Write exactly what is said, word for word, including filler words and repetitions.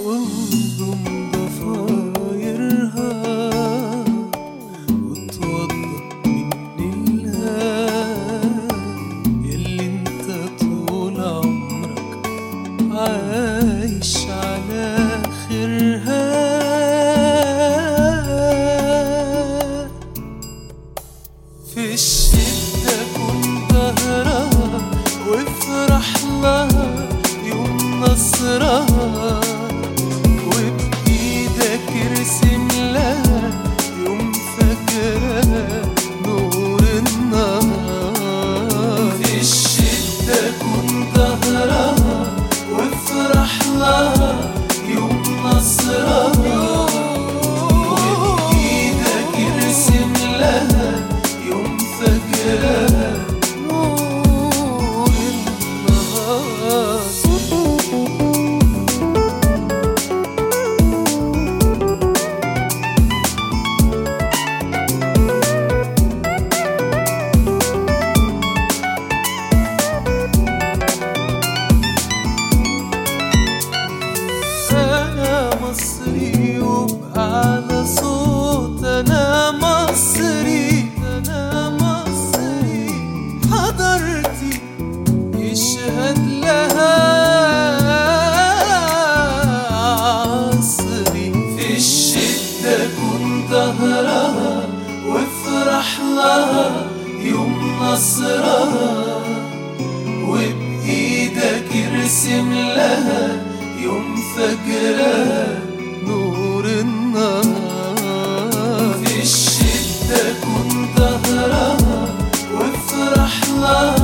والضم ضفايرها وتوضى من الله يلي انت طول عمرك عايش على خيرها. في الشدة كن ظهرها وافرح لها يوم نصرها، وبإيدك ارسم لها يوم فجرها نور النهار. في الشدة كن ظهرها وافرح لها يوم نصرها، وبإيدك ارسم لها يوم فجرها نور النهار. أنا مصري وبأعلى صوت، أنا مصري أنا مصري، حضرتي يشهد لها عصري. في الشدة كن ظهرها وافرح لها يوم نصرها، وبإيدك ارسم لها يوم فجرها نور النهار. في الشدة كن ظهرها وافرح لها